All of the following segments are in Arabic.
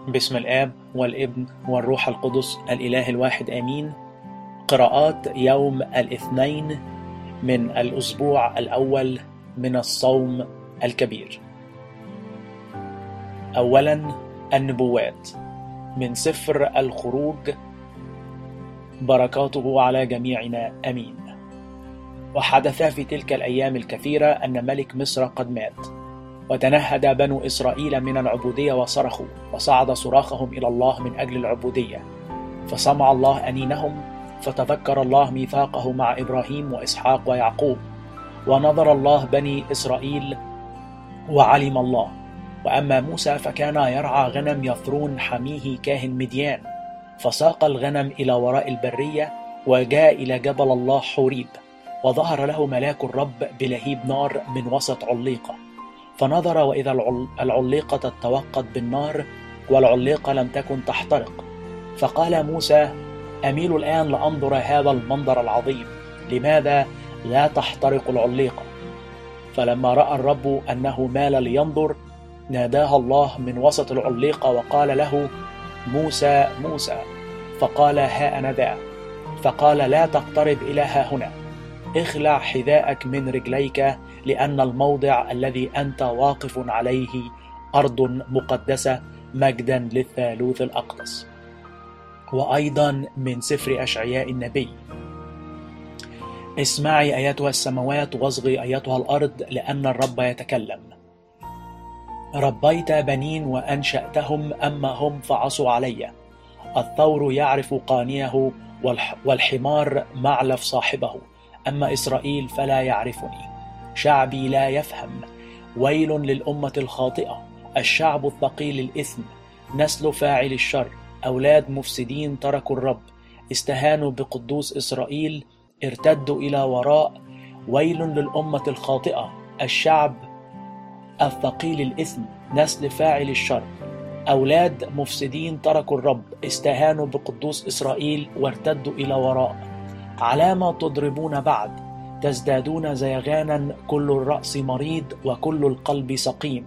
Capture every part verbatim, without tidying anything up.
باسم الآب والابن والروح القدس الإله الواحد آمين. قراءات يوم الاثنين من الأسبوع الأول من الصوم الكبير. أولا النبوات من سفر الخروج، بركاته على جميعنا آمين. وحدث في تلك الأيام الكثيرة أن ملك مصر قد مات، وتنهد بنو إسرائيل من العبودية وصرخوا، وصعد صراخهم إلى الله من أجل العبودية، فسمع الله أنينهم، فتذكر الله ميثاقه مع إبراهيم وإسحاق ويعقوب، ونظر الله بني إسرائيل وعلم الله. وأما موسى فكان يرعى غنم يثرون حميه كاهن مديان، فساق الغنم إلى وراء البرية، وجاء إلى جبل الله حوريب، وظهر له ملاك الرب بلهيب نار من وسط عليقة، فنظر وإذا العليقة تتوقد بالنار، والعليقة لم تكن تحترق. فقال موسى: أميل الآن لأنظر هذا المنظر العظيم، لماذا لا تحترق العليقة؟ فلما رأى الرب أنه مال لينظر، ناداه الله من وسط العليقة وقال له: موسى موسى. فقال: ها أنا ذا. فقال: لا تقترب إلى ها هنا، اخلع حذاءك من رجليك، لأن الموضع الذي أنت واقف عليه أرض مقدسة، مجدا للثالوث الأقدس. وأيضا من سفر أشعياء النبي: اسمعي أيتها السماوات، واصغي أيتها الأرض، لأن الرب يتكلم. ربيت بنين وأنشأتهم، أما هم فعصوا علي. الثور يعرف قانيه، والحمار معلف صاحبه، أما إسرائيل فلا يعرفني. شعبي لا يفهم. ويل للأمة الخاطئة، الشعب الثقيل الإثم، نسل فاعل الشر، أولاد مفسدين تركوا الرب، استهانوا بقدوس إسرائيل، ارتدوا إلى وراء. ويل للأمة الخاطئة، الشعب الثقيل الإثم، نسل فاعل الشر، أولاد مفسدين تركوا الرب، استهانوا بقدوس إسرائيل، وارتدوا إلى وراء. علامة تضربون بعد، تزدادون زيغانا، كل الرأس مريض وكل القلب سقيم.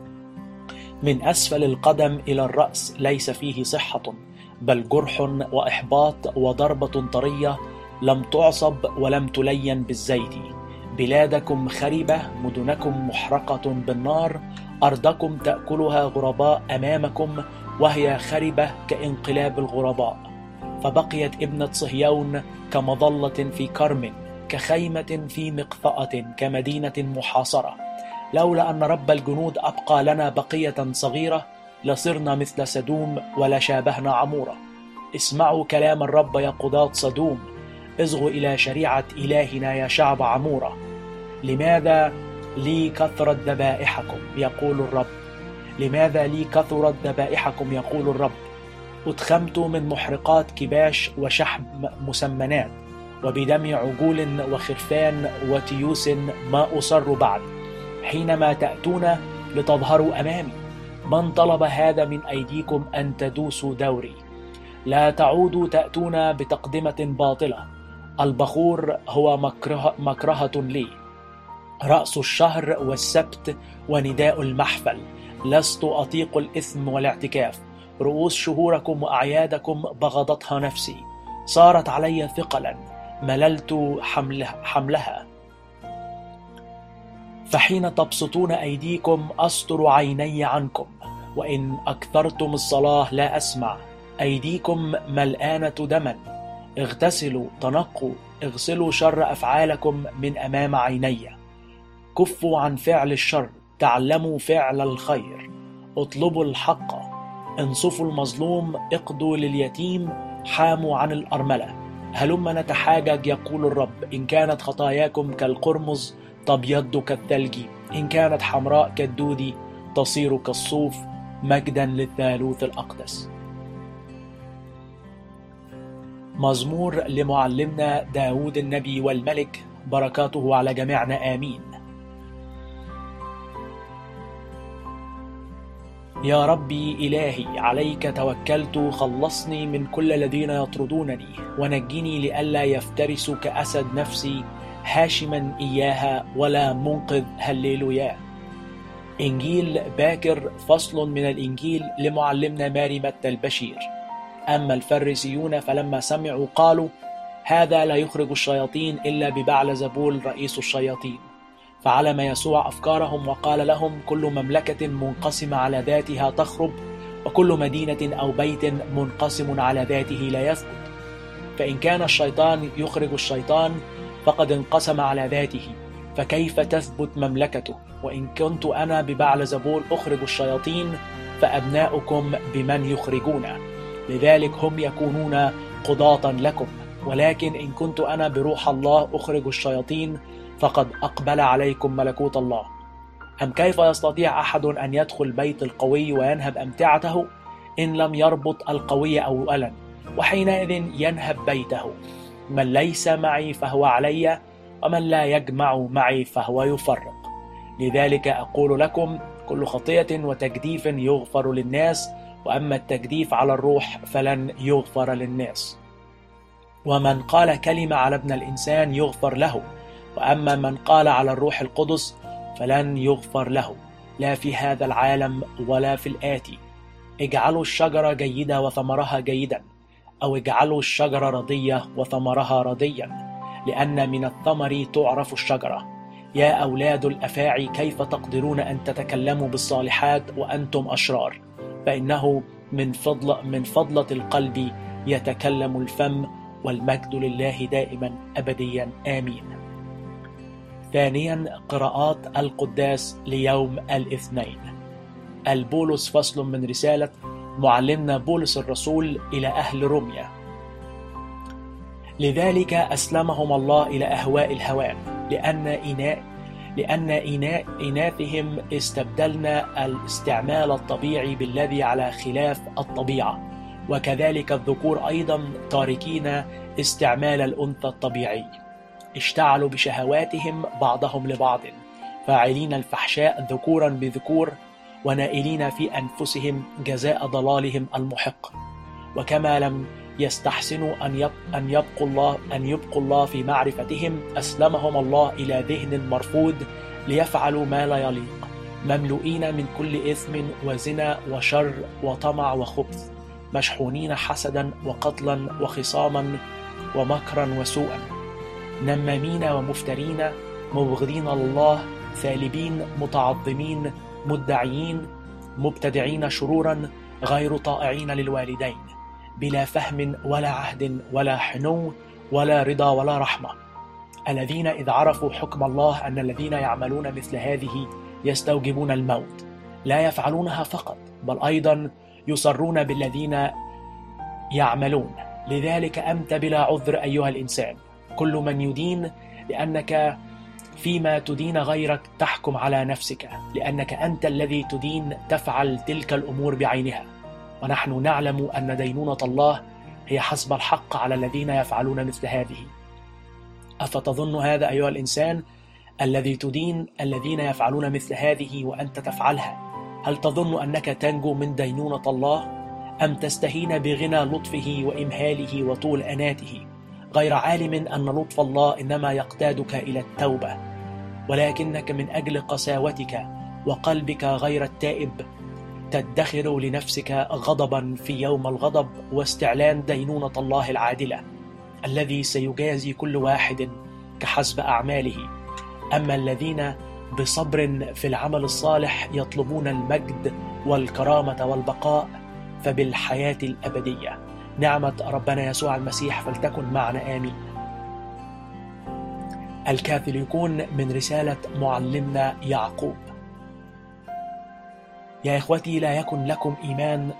من أسفل القدم إلى الرأس ليس فيه صحة، بل جرح وإحباط وضربة طرية، لم تعصب ولم تلين بالزيت. بلادكم خربة، مدنكم محرقة بالنار، أرضكم تأكلها غرباء أمامكم، وهي خربة كانقلاب الغرباء. فبقيت ابنة صهيون كمظلة في كرم، كخيمة في مقفأة، كمدينة محاصرة. لولا أن رب الجنود أبقى لنا بقية صغيرة، لصرنا مثل سدوم ولشابهنا عمورة. اسمعوا كلام الرب يا قضاة صدوم، اصغوا إلى شريعة إلهنا يا شعب عمورة. لماذا لي كثرت ذبائحكم يقول الرب؟ لماذا لي كثرت ذبائحكم يقول الرب؟ أتخمت من محرقات كباش وشحم مسمنات، وبدم عجول وخرفان وتيوس ما أصر بعد. حينما تأتون لتظهروا أمامي، من طلب هذا من أيديكم أن تدوسوا دوري؟ لا تعودوا تأتون بتقدمة باطلة. البخور هو مكره مكرهة لي، رأس الشهر والسبت ونداء المحفل. لست أطيق الإثم والاعتكاف. رؤوس شهوركم وأعيادكم بغضتها نفسي، صارت علي ثقلا، مللت حملها. فحين تبسطون أيديكم أستر عيني عنكم، وإن أكثرتم الصلاة لا أسمع. أيديكم ملآنة دما، اغتسلوا تنقوا، اغسلوا شر أفعالكم من أمام عيني. كفوا عن فعل الشر، تعلموا فعل الخير. اطلبوا الحق، انصفوا المظلوم، اقضوا لليتيم، حاموا عن الأرملة. هلم نتحاجج يقول الرب، إن كانت خطاياكم كالقرمز تبيض كالثلج، إن كانت حمراء كالدود تصير كالصوف، مجدا للثالوث الأقدس. مزمور لمعلمنا داود النبي والملك، بركاته على جميعنا آمين. يا ربي إلهي، عليك توكلت، خلصني من كل الذين يطردونني، ونجني لئلا يفترسوا كأسد نفسي، هاشما إياها ولا منقذ. هللويا. إنجيل باكر فصل من الإنجيل لمعلمنا ماري متى البشير. أما الفريسيون فلما سمعوا قالوا: هذا لا يخرج الشياطين إلا ببعلزبول رئيس الشياطين. فعلم يسوع أفكارهم وقال لهم: كل مملكة منقسمة على ذاتها تخرب، وكل مدينة أو بيت منقسم على ذاته لا يثبت. فإن كان الشيطان يخرج الشيطان فقد انقسم على ذاته، فكيف تثبت مملكته؟ وإن كنت أنا ببعلزبول أخرج الشياطين فأبناؤكم بمن يخرجون؟ لذلك هم يكونون قضاة لكم. ولكن إن كنت أنا بروح الله أخرج الشياطين فقد أقبل عليكم ملكوت الله. أم كيف يستطيع أحد أن يدخل بيت القوي وينهب أمتعته إن لم يربط القوي أولا؟ وحينئذ ينهب بيته. من ليس معي فهو علي، ومن لا يجمع معي فهو يفرق. لذلك أقول لكم: كل خطية وتجديف يغفر للناس، وأما التجديف على الروح فلن يغفر للناس. ومن قال كلمة على ابن الإنسان يغفر له، وأما من قال على الروح القدس فلن يغفر له، لا في هذا العالم ولا في الآتي. اجعلوا الشجرة جيدة وثمرها جيدا، أو اجعلوا الشجرة رضية وثمرها رضيا، لأن من الثمر تعرف الشجرة. يا أولاد الأفاعي، كيف تقدرون أن تتكلموا بالصالحات وأنتم أشرار؟ فإنه من فضل من فضلة القلب يتكلم الفم، والمجد لله دائما أبديا آمين. ثانيا، قراءات القداس ليوم الاثنين. البولس فصل من رسالة معلمنا بولس الرسول إلى أهل روميا. لذلك أسلمهم الله إلى أهواء الهوان، لأن إناء لأن إناء إناثهم استبدلنا الاستعمال الطبيعي بالذي على خلاف الطبيعة، وكذلك الذكور أيضا تاركين استعمال الأنثى الطبيعي. اشتعلوا بشهواتهم بعضهم لبعض، فاعلين الفحشاء ذكورا بذكور، ونائلين في أنفسهم جزاء ضلالهم المحق. وكما لم يستحسنوا أن أن يبقوا الله أن يبقوا الله في معرفتهم، أسلمهم الله إلى ذهن مرفوض ليفعلوا ما لا يليق، مملوئين من كل إثم وزنا وشر وطمع وخبث، مشحونين حسدا وقتلا وخصاما ومكرا وسوءا، نمامين ومفترين، مبغضين لله، ثالبين، متعظمين، مدعيين، مبتدعين شرورا، غير طائعين للوالدين، بلا فهم ولا عهد ولا حنو ولا رضا ولا رحمة، الذين إذ عرفوا حكم الله أن الذين يعملون مثل هذه يستوجبون الموت، لا يفعلونها فقط بل أيضا يصرون بالذين يعملون. لذلك أنت بلا عذر أيها الإنسان، كل من يدين، لأنك فيما تدين غيرك تحكم على نفسك، لأنك أنت الذي تدين تفعل تلك الأمور بعينها. ونحن نعلم أن دينونة الله هي حسب الحق على الذين يفعلون مثل هذه. أفتظن هذا أيها الإنسان الذي تدين الذين يفعلون مثل هذه وأنت تفعلها؟ هل تظن أنك تنجو من دينونة الله؟ أم تستهين بغنى لطفه وإمهاله وطول أناته، غير عالم أن لطف الله إنما يقتادك إلى التوبة، ولكنك من أجل قساوتك وقلبك غير التائب تدخر لنفسك غضبا في يوم الغضب واستعلان دينونة الله العادلة، الذي سيجازي كل واحد كحسب أعماله. أما الذين بصبر في العمل الصالح يطلبون المجد والكرامة والبقاء فبالحياة الأبدية. نعمة ربنا يسوع المسيح فلتكن معنا آمين. الكاثوليكون من رسالة معلمنا يعقوب. يا إخوتي لا يكن لكم إيمان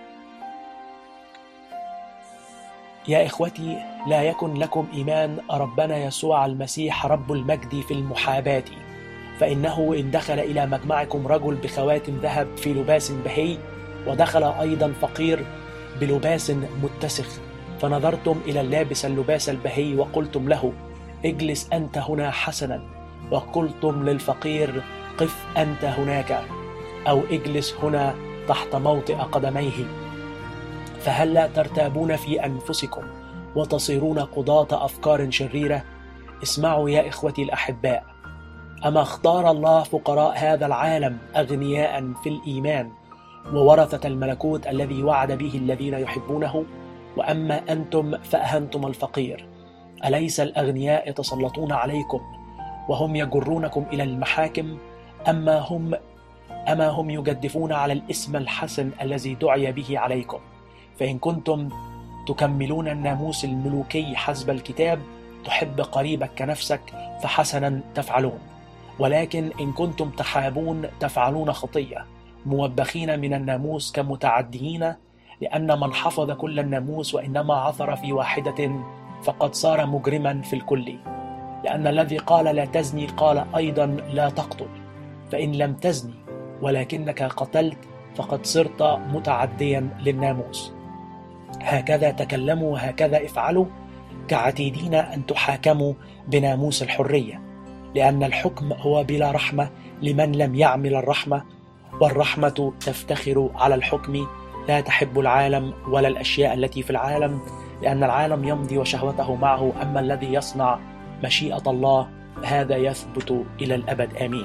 يا إخوتي لا يكن لكم إيمان ربنا يسوع المسيح رب المجد في المحاباة، فإنه إن دخل إلى مجمعكم رجل بخواتم ذهب في لباس بهي، ودخل أيضا فقير بلباس متسخ، فنظرتم إلى اللابس اللباس البهي وقلتم له اجلس أنت هنا حسنا، وقلتم للفقير قف أنت هناك، أو اجلس هنا تحت موطئ قدميه، فهل لا ترتابون في أنفسكم وتصيرون قضاة أفكار شريرة؟ اسمعوا يا إخوتي الأحباء، أما اختار الله فقراء هذا العالم أغنياء في الإيمان وورثة الملكوت الذي وعد به الذين يحبونه، وأما أنتم فأهنتم الفقير. أليس الأغنياء يتسلطون عليكم وهم يجرونكم إلى المحاكم؟ أما هم أما هم يجدفون على الاسم الحسن الذي دعي به عليكم. فإن كنتم تكملون الناموس الملوكي حسب الكتاب، تحب قريبك كنفسك، فحسنا تفعلون. ولكن إن كنتم تحابون تفعلون خطية، موبخين من الناموس كمتعديين، لأن من حفظ كل الناموس وإنما عثر في واحدة فقد صار مجرما في الكل. لأن الذي قال لا تزني قال أيضا لا تقتل. فإن لم تزني ولكنك قتلت فقد صرت متعديا للناموس. هكذا تكلموا وهكذا افعلوا، كعتيدين أن تحاكموا بناموس الحرية، لأن الحكم هو بلا رحمة لمن لم يعمل الرحمة، والرحمة تفتخر على الحكم. لا تحب العالم ولا الأشياء التي في العالم، لأن العالم يمضي وشهوته معه، أما الذي يصنع مشيئة الله هذا يثبت إلى الأبد. آمين.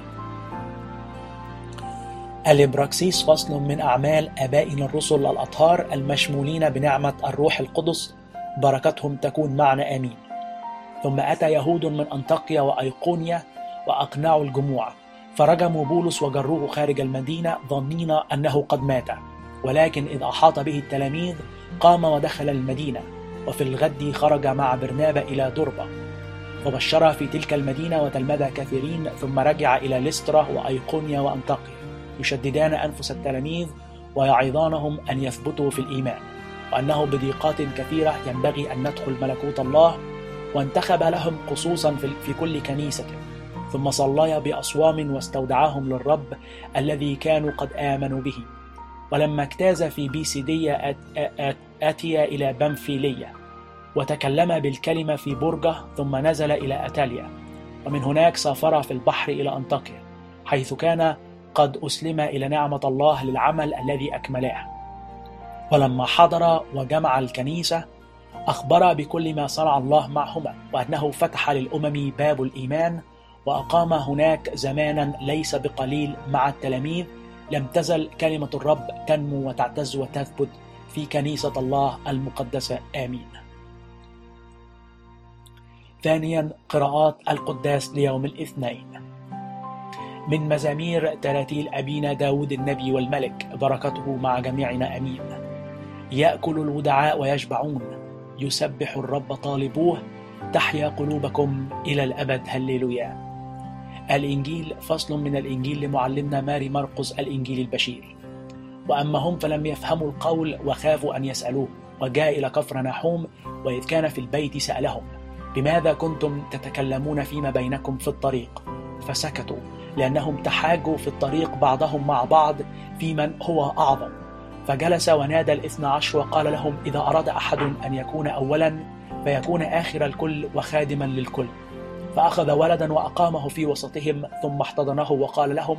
الإبراكسيس فصل من أعمال آبائنا الرسل الأطهار المشمولين بنعمة الروح القدس، بركتهم تكون معنا. آمين. ثم أتى يهود من أنطاكيا وأيقونيا وأقنعوا الجموع، فرجموا بولس وجروه خارج المدينة ظنين أنه قد مات. ولكن إذ أحاط به التلاميذ قام ودخل المدينة، وفي الغد خرج مع برنابا إلى دربة، وبشر في تلك المدينة وتلمذ كثيرين. ثم رجع إلى ليسترا وأيقونيا وأنطاكيا، يشددان أنفس التلاميذ ويعظانهم أن يثبتوا في الإيمان، وأنه بضيقات كثيرة ينبغي أن ندخل ملكوت الله. وانتخب لهم خصوصا في كل كنيسة. ثم صليا بأصوام واستودعاهم للرب الذي كانوا قد آمنوا به. ولما اجتاز في بيسيدية أتي إلى بنفيلية، وتكلم بالكلمة في برجة، ثم نزل إلى أتاليا، ومن هناك سافر في البحر إلى أنطاكيا، حيث كان قد أسلم إلى نعمة الله للعمل الذي أكملاه. ولما حضر وجمع الكنيسة أخبر بكل ما صنع الله معهما، وأنه فتح للأمم باب الإيمان، وأقام هناك زمانا ليس بقليل مع التلاميذ. لم تزل كلمة الرب تنمو وتعتز وتثبت في كنيسة الله المقدسة. آمين. ثانيا، قراءات القداس ليوم الاثنين. من مزامير تراتيل أبينا داود النبي والملك، بركته مع جميعنا. أمين. يأكل الودعاء ويشبعون، يسبح الرب طالبوه، تحيا قلوبكم إلى الأبد. هللويا. الإنجيل فصل من الإنجيل لمعلمنا ماري مرقس الإنجيل البشير. وأما هم فلم يفهموا القول وخافوا أن يسألوه، وجاء إلى كفرنحوم، وإذ كان في البيت سألهم: بماذا كنتم تتكلمون فيما بينكم في الطريق؟ فسكتوا، لأنهم تحاجوا في الطريق بعضهم مع بعض في من هو أعظم. فجلس ونادى الاثنى عشر وقال لهم: إذا أراد أحد أن يكون أولا فيكون آخر الكل وخادما للكل. فأخذ ولدا وأقامه في وسطهم، ثم احتضنه وقال لهم: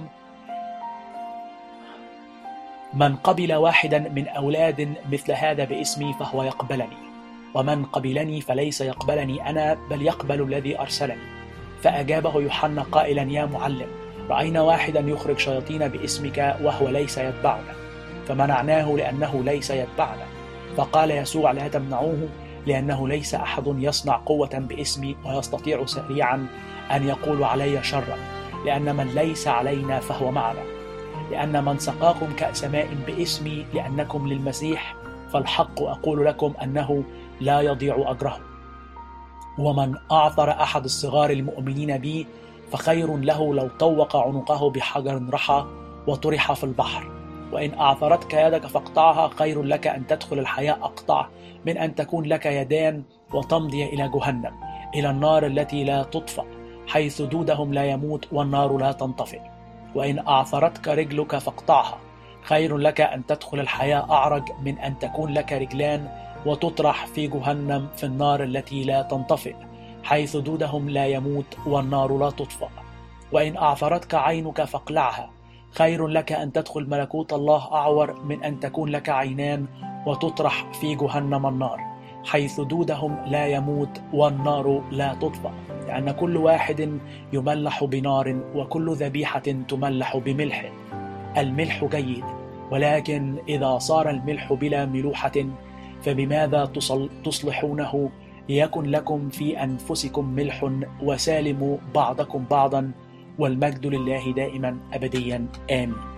من قبل واحدا من أولاد مثل هذا باسمي فهو يقبلني، ومن قبلني فليس يقبلني أنا بل يقبل الذي أرسلني. فأجابه يوحنا قائلا: يا معلم، رأينا واحدا يخرج شياطين باسمك وهو ليس يتبعنا، فمنعناه لأنه ليس يتبعنا. فقال يسوع: لا تمنعوه، لأنه ليس أحد يصنع قوة باسمي ويستطيع سريعا أن يقول علي شرا، لأن من ليس علينا فهو معنا. لأن من سقاكم كأس ماء باسمي لأنكم للمسيح، فالحق أقول لكم أنه لا يضيع أجره. ومن أعثر أحد الصغار المؤمنين بي فخير له لو طوق عنقه بحجر رحى وطرح في البحر. وإن أعثرتك يدك فاقطعها، خير لك أن تدخل الحياة أقطع من أن تكون لك يدان وتمضي إلى جهنم، إلى النار التي لا تطفأ، حيث دودهم لا يموت والنار لا تنطفئ. وإن أعثرتك رجلك فاقطعها، خير لك أن تدخل الحياة أعرج من أن تكون لك رجلان وتطرح في جهنم، في النار التي لا تنطفئ، حيث دودهم لا يموت والنار لا تطفأ. وإن أعثرتك عينك فاقلعها، خير لك أن تدخل ملكوت الله أعور من أن تكون لك عينان وتطرح في جهنم النار، حيث دودهم لا يموت والنار لا تطفأ. لأن كل واحد يملح بنار وكل ذبيحة تملح بملح. الملح جيد، ولكن إذا صار الملح بلا ملوحة فبماذا تصلحونه؟ ليكن لكم في أنفسكم ملح وسالموا بعضكم بعضا، والمجد لله دائما أبديا آمين.